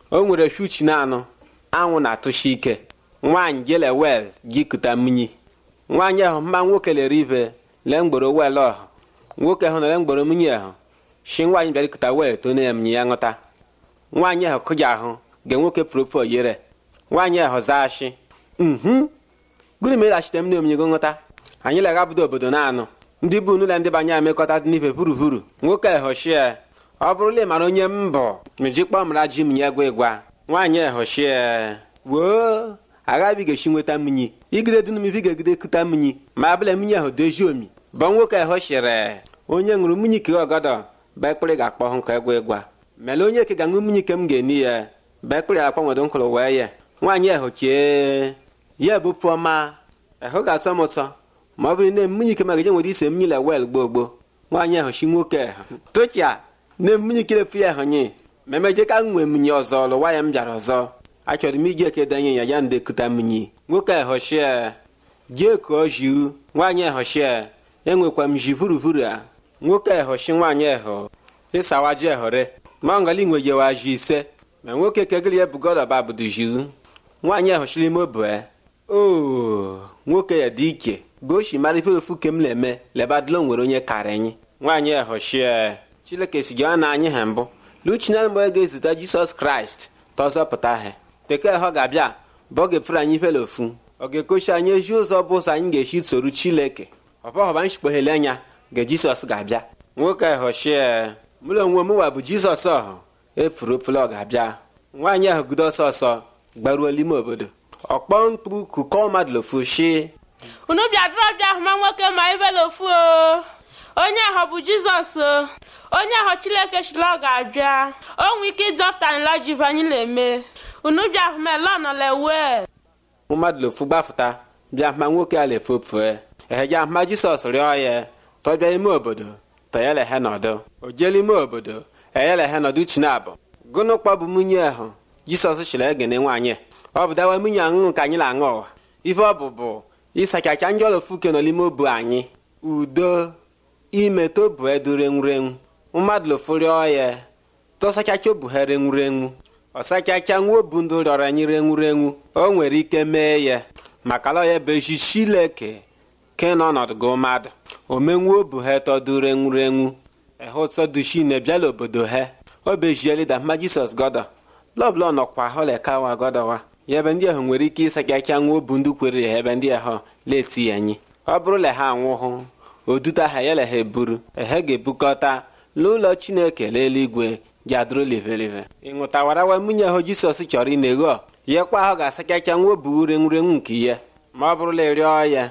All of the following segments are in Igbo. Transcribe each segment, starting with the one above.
o nwere fiuchi na-anụ anwụ na-atụshi ike nwaanyị jele wel jikụta mmiri nwaanyị ahụ mma nwoke lere ive lee mgboro wel ọhụ nwoke ahụ nọle mgboro mmiri ahụ shi nwaanyị bịara ikụta wel tone ya mmiri ya ṅụta nwaanyị ahụ kụja ahụ ge nwoke propo yere nwaanyị ahụ zaa shi gịnị mere achite m na-omnye go ṅụta anyị leghabudo obodo na-anụ ndị bụ n'ụlọ ndị banye emekọta dị n'ife purupuru nwoke ehoshie ọ bụrụla mara onye mbọ mejikpọ mara ji m nye gwa ịgwa nwaanyị ehoshie woo aghabigechi nweta mmiri igide dị n'umivi ga-egide kụta mmiri ma abụla mmiri ahụ dozie omi bụ nwoke ehoshire onye ṅụrụ mmiri ke ọgọdọ bekpịrị ga-akpọ hụ nke egwa ịgwa mele onye ke ga-aṅụ mmiri ke m ga-eni ya bekpịrị akpanwedo nkụrụ wee ya nwaanyị ehochie ya bụ pụọma ehụ ga-atọ m ụtọ ma ọ bụrụ na mmiri ike magaje nwere ise mmiri la wel gbogbo nwaanyị ahụ chi nwoke tochia na mmiri kilefu ya ahụnye memeje ka nwee mmiri ọzọ lụwa ya m bịara ọzọ achọrọ m iji eke denye ya ya ndekụta mmiri nwoke ehoshie jee ka ọ jiu nwaanyị ehoshie enwekwa m ji purupuru a nwoke ehoshi nwaanyị ehụ ịsawa ji ehore ma ngali nwejewa ji ise ma nwoke kegịrị ya bugoroba budu jiu nwaanyị ehoshiri ime obue nwoke ya dị ike goshi mara ife ofu ke m na-eme lebadilo nwere onye kara anyị nwaanyị ehoshie chileke si gị na anyị ha mbụ luchina mgbe ga-ezute jisọs kraịst tọzọpụta ha teke ọ ga-abịa bụ ọ ga-efere anyị ifele ofu ọ ga-ekochi anyị ezi ụzọ bụ ụzọ anyị ga-esi soru chileke ọbọghọba nshikpoghele anya ga jisọs ga-abịa nwoke ehoshie mụrụ onwe m wa bụ jisọs ọhụ efuru ofele ọ ga-abịa nwaanyị ahụ gudo ọsọ ọsọ gbaruo n'ime obodo ọkpọ mkpu kụkọ mmadụ lofu shi unu bịadụrọbịa ahụ ma nwoke ma ibele ofu onye ahụ bụ jizọs onye ahụ chileke shiri ọ ga-abịa o nwee ike ịdọpụta nla ji anyị na-eme unu bịa ahụ ma ele ọnọlewe mmadụ lofu gbafụta bịa ma nwoke a lefopue eheja ma jisọs rịọ ya tọbịa ime obodo tọyelehe nọdụ o jele ime obodo eyelehe nọdụ chinabụ gụnụ kpọ bụ nwunye ahụ jisọs shiri egene nwaanyị ọ bụ dawa nwunye aṅụṅụ ka anyị na-aṅụ ụwa ife ọ bụ ịsachacha ndị ọlọfuke nọ n'ime obu anyị udo ime tobu edurenwurenwu mmadụ lofurịọ ya tọsachacha obu ha renwurenwu ọsachacha nwa obu ndụ rịọrọ anyị renwurenwu o nwere ike mee ya maka lọ ya bụ ezi chileke ke n'ọnọdụ gị mmadụ omenwu obu ha tọdụ renwurenwu ehe ụtọ dushi na-ebiala obodo ha o bejielida ma jisọs gọdọ lọbụla nọkwa holekawa gọdọwa ya ebe ndị ahụ nwere ike ịsachacha nwa obu ndị kwere ya ebe ndị ahụ leti anyị ọ bụrụla ha anwụhụ oduta ha yala ha eburu ehe ga-ebukọta n'ụlọ chineke n'eluigwe jadụrụ livelive ịṅụtawarawa nwunye ahụ jisọs chọrọ ịna-egho ya kwa ahụ ga-asachacha nwa obu renwurenwu nke ya ma ọ bụrụla ịrịọ ya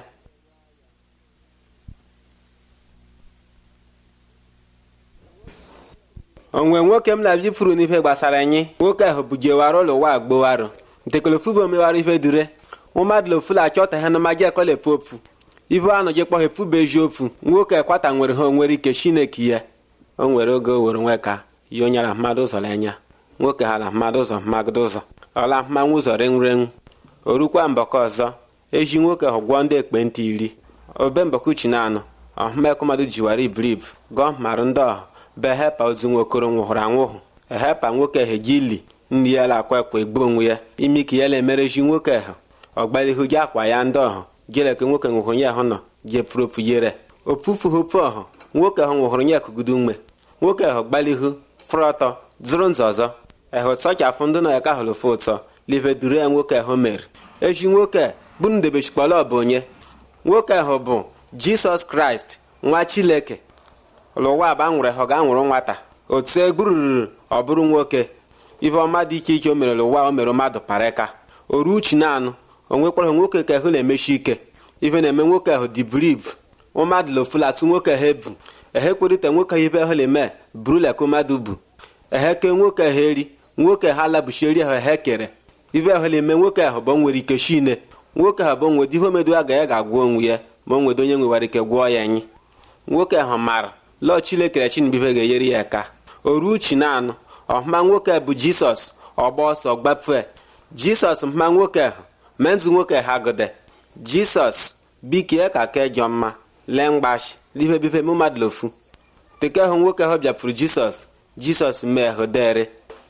onwe nwoke m na-abịa ifuru n'ife gbasara anyị nwoke ahụ bujewara ụlọ ụwa agbowarụ ntekolofubo mewara ife dure mmadụ lofula achọta ha na maji ekolefu ofu ife anọ je kpọ hefu bụ eziokwu nwoke ekwata nwere ha onwere ike chineke ya o nwere oge o were nwe ka ya onyara mmadụ ụzọ anya nwoke ha na mmadụ ụzọ mmadụ ụzọ ọla mmanwụ ụzọ renwurenwu orukwa mbọkọ ọzọ eji nwoke ahụ gwọọ ndị ekpentị 10 obe mbọkuchi na anọ ọhụmekụ mmadụ jiwara ibrib gọọ marụ ndị ọhụ be hepa ozu nwokoro nwụhụrụ anwụhụ ehepa nwoke hejili ndị ya lakwa ekwe egbu onwe ya ime ike ya na-emereji nwoke ahụ ọgbalihu ji akwa ya ndị ọhụ jeleke nwoke nwụhụrụ ya ahụ nọ jefuru ofu yere ofufu hopu ọhụ nwoke ahụ nwụhụrụ ya kugudu ume nwoke ahụ gbalihu fụrụ ọtọ zụrụ nzọ ọzọ ehụ sọchafụ ndị nọ ya ka hụrụ ofu ụtọ live duru ya nwoke ahụ mere eji nwoke bụ ndebechikpọla ọ bụ onye nwoke ahụ bụ jisọs kraịst nwa chileke ụlọụwa aba nwere ha ga-anwụrụ nwata otu egburururu ọ bụrụ nwoke ife ọma dị iche iche o mere ụwa o mere mmadụ pareka oru uchi na-anụ o nwekwara nwoke ka ahụ na-emechi ike ife na-eme nwoke ahụ dị briv mmadụ lofulatụ nwoke ha ebu ehe kwerịta nwoke ha ife ahụ na-eme buruleko mmadụ bu ehe ke nwoke ha eri nwoke ha labuchieri ahụ ehe kere ife ahụ na-eme nwoke ahụ bụ nwere ike shine nwoke ahụ bụ nwede ihe omedu aga ya ga-agwọ onwe ya ma o nwede onye nwewara ike gwọọ ya anyị nwoke ahụ mara lọọ chilekere chinbife ga-enyere ya aka oru uchi na-anụ ọhụma nwoke bụ jisọs ọgba ọsọ gbapue jisọs mma nwoke ahụ menzu nwoke ha gode jisọs bikie ka kejọ mma lee mgbashi life bife mmadụ lofu teke ahụ nwoke ahụ bịafuru jisọs mee ahụ dere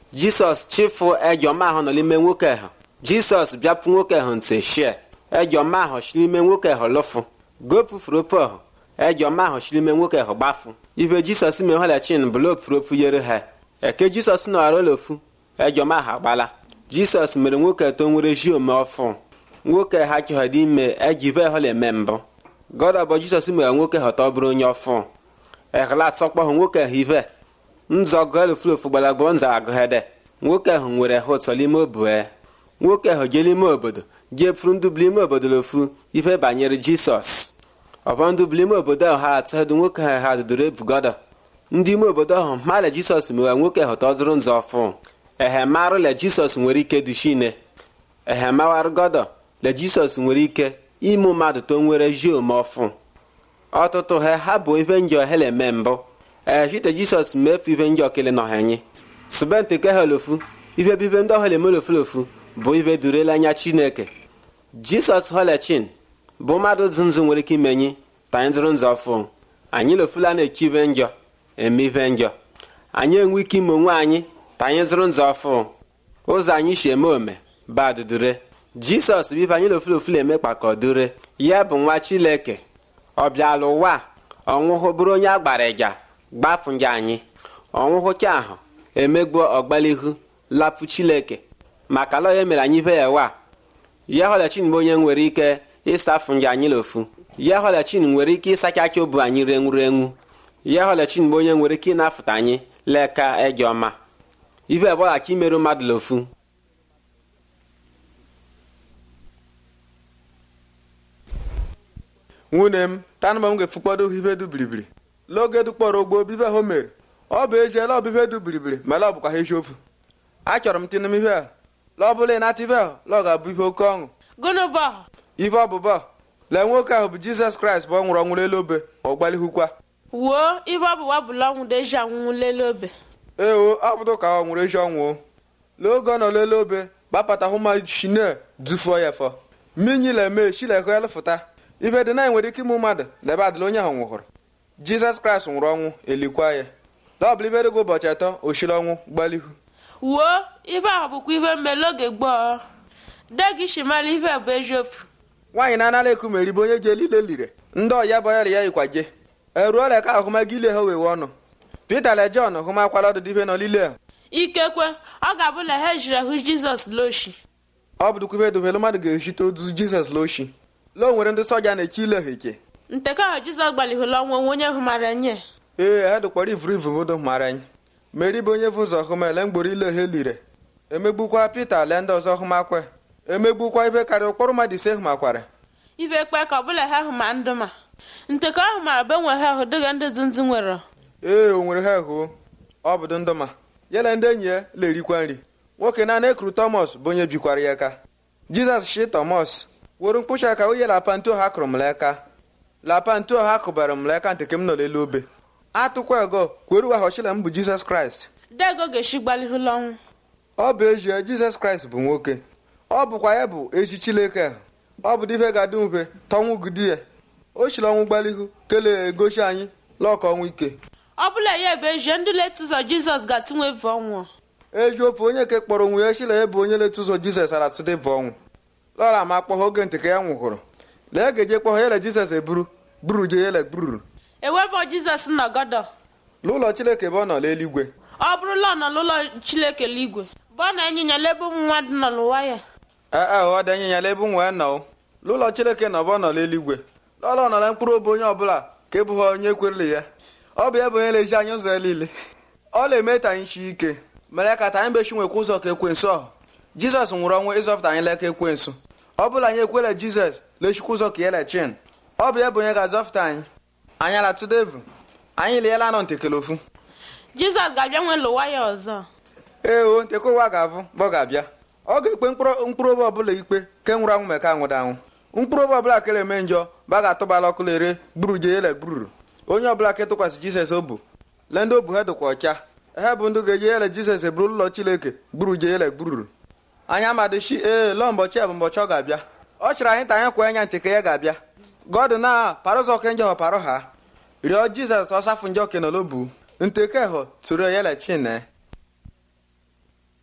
Jisọs chịfụ ejọma ahụ nọ n'ime nwoke ahụ. Jisọs bịapụ nwoke ahụ ntị shie. Ejọma ahụ si n'ime nwoke ahụ lụfụ. Gopụfuru ofu ahụ. Ejọma ahụ si n'ime nwoke ahụ gbafụ. Ife Jisọs mee holechin bụ lopụrụ ofu yere ha. Eke Jisọs nọrọ lofu. Ejọma ahụ agbala. Jisọs mere nwoke eto nwere ji ome ọfụ. Nwoke ha chọghị ime ejibe hole eme mbụ. Gọdọ bụ Jisọs mere nwoke ha tọ bụrụ onye ọfụ. Ehla atọkpọhụ nwoke ahụ ive. Nzọgụ elufulofu gbalagbọ nza agụhede. Nwoke ahụ nwere ha ụtọ n'ime obue. Nwoke ahụ jee n'ime obodo jee pụrụ ndụ ime obodo lofu ife banyere Jisọs. Ọbọ ndụ ime obodo ahụ ha atọdụ nwoke ahụ ha dụdụrụ ebugodo. Ndị ime obodo ahụ male Jisọs mewe nwoke ahụ tọdụrụ nzọ ọfụ. Ehe marụ le Jisọs nwere ike dushine. Ehe mawarụ godo le Jisọs nwere ike ime mmadụ to nwere ji ome ọfụ. Ọtụtụ ha bụ ife njọ hele eme mbụ. Chite Jisọs mefu ife njọ kele nọhenyi. Subente ke helofu ife bibe ndị ọhụrụ emelofulofu bụ ife durela anya Chineke. Jisọs holechin bụ mmadụ nzu nwere ike imenyi tanyị dụrụ nzọ ọfụ. Anyị lofula na-echi ife njọ eme ife njọ. Anyị enwe ike ime onwe anyị tanyị dụrụ nzọ ọfụ. Ụzọ anyị si eme ome bad dure. Jisọs bụ ife anyị lofulofula eme kpakọ dure. Ya bụ nwa Chineke. Ọ bịala ụwa ọnwụhụ bụrụ onye agbara ịga gbafu nje anyị. Ọnwụhụcha ahụ emegbuo ọgbalihu lapụ Chineke maka lọ ya mere anyị ife ya wa. Ya holechin bụ onye nwere ike ịsafụ nje anyị lofu. Ya holechin nwere ike ịsachacha obu anyị renwurenwu. Ya holechin bụ onye nwere ike ịnafụta anyị leka ejọma. Ife ọbụla imerụ mmadụ lofu. Nwunye m tanụba m ga-efukpọdo ife du biribiri l'oge dukpọrọ ogbo bife ho mere ọ bụ ejiela ọbife du biribiri ma ọ bụkwa ha eziokwu. Achọrọ m tinụ m ife a lọbụla ịnata ife ahụ lọ ga-abụ ife oke ọṅụ. Gụnụ bụ Ife ọbụbọ lee nwoke ahụ bụ Jizọs Kraịst bụ ọ nwụrụ ọnwụ lelu obe ọ gbalihukwa. wuo ife ọbụwa bụla ọnwụ deji anwụnwụ lele obe. Ee ọ bụdụ ka ọ nwụrụ ezi ọnwụ. Lee oge ọ nọ lelu obe gbapatahụ ma shine dufuo ya fọ. Minyi leme shilekọ ya lụfụta. Ife dị na nwere ike ịmụ mmadụ lebe adịla onye ahụ nwụhụrụ. Jizọs Kraịst nwụrụ ọnwụ elikwa ya. Lọbụla ife dịgo ụbọchị atọ oshiri ọnwụ gbalihu. Wuo ife ahụ bụkwa ife mmele oge gboo. Degi shimala ife bụ eziokwu. Nwaanyị na-anala eku ma eribe onye ji elile lire. Ndị ọya bọyara ya yikwaje. Eruola ka ahụmaga ile ha wewe ọnụ. Pita le Jọn hụmakwala ọdụdụ ife nọ lile ha. Ikekwe ọ ga-abụla ha ejiri hụ Jizọs loshi. Ọ bụdụkwa ife dovelu mmadụ ga-eshite ozu Jizọs loshi. Lo nwere ndị soja na-eche ile ha eke. Nteke ahụ Jizọs gbalihụla ọnwụ onye hụmara nye. Ee ha dụkwara ivurivu vodo mara anyị. Meri bụ onye bụ ụzọ hụma ele mgboro ile ha lire. Emegbukwa Pita le ndị ọzọ hụmakwe. Emegbukwa ife karịa ụkpọrọ mmadụ ise hụmakwara. Ife kpe ka ọbụla ha hụma ndụ ma. Nteke ahụ mara be nwe ha ahụ dịga ndị zunzu nwere. Ee o nwere ha hụ. Ọ bụdụ ndụma. Yele ndị enyi ya lerikwa nri. Nwoke na ekuru Tọmọs bụ onye bikwara ya aka. Jizọs shi Tọmọs were mkpụcha aka onye lapantu ha kụrụ m leka. Lapantu ha kụbara m leka nteke m nọ lelu obe. Atụkwa ego kweruwa hochila m bụ Jizọs Kraịst. Dego ga-eshi gbalihụla ọnwụ. Ọ bụ ezie Jizọs Kraịst bụ nwoke. Ọ bụkwa ya bụ ezi Chineke. Ọ bụ dife ga-adị mfe tọnwụ gidi ya. O shiri ọnwụ gbalihu kelee egosi anyị lọka ọnwụ ike. Ọ bụla ya bụ ezie ndị letu ụzọ Jizọs ga-atụnwe evu ọnwụ. Eziokwu onye ke kpọrọ onwe ya shila ya bụ onye letu ụzọ Jizọs aratụde bụ ọnwụ. Lọra ma kpọọ oge nteke ya nwụhụrụ. Lee ga-eje kpọọ yele Jizọs buru je yele bururu. Ewebọ Jizọs nọgọdọ. N'ụlọ Chineke bụ ọ nọ n'eluigwe. Ọ bụrụla ọ nọ n'ụlọ Chineke eluigwe bụ ọ na ịnyịnya lebe ụmụ mmadụ nọ n'ụwa ya. Ọ dị ịnyịnya lebe ụmụ nọ. N'ụlọ Chineke nọ bụ ọ nọ n'eluigwe. Lọla ọ nọ na mkpụrụ obi onye ọbụla ka ebụghị onye kwerele ya. Ọ bụ ya bụ onye na-eji anyị ụzọ ya niile. Ọ na-eme ta anyị chi ike mere ka ta anyị bechi nwekwa ụzọ ka ekwensu ọhụ. Jizọs nwụrụ ọnwụ ịzọpụta anyị leka ekwensu. Ọ bụla anyị ekwela Jizọs lechikwa ụzọ ka ya lechin. Ọ bụ ya bụ onye ga-azọpụta anyị. Anyị alatụdevu. Anyị liela nọ ntekele ofu. Jizọs ga-abịa nwe lụwa ya ọzọ. Ee o nteke ụwa ga-abụ bụ ọ ga-abịa. Ọ ga-ekpe mkpụrụ obi ọbụla ikpe ke nwụrụ anwụ meka anwụda anwụ. Mkpụrụ obi ọbụla kere eme njọ ba ga-atụbala ọkụ lere gburu je yele gbururu. Onye ọbụla ke tụkwasị Jizọs obu lee ndị obu ha dịkwa ọcha. Ha bụ ndị ga-eje yele Jizọs eburu ụlọ Chineke gburu je yele gbururu. Anyị amadochi lọọ mbọchị a bụ mbọchị ọ ga-abịa. Ọ chịrị anyị ta anyị kwa anya nteke ya ga-abịa. God na parụzọ ke njọ parụ ha. Rịọ Jizọs ọsafụ njọ ke nọlobu. Nteke hụ tụrụ yele Chine.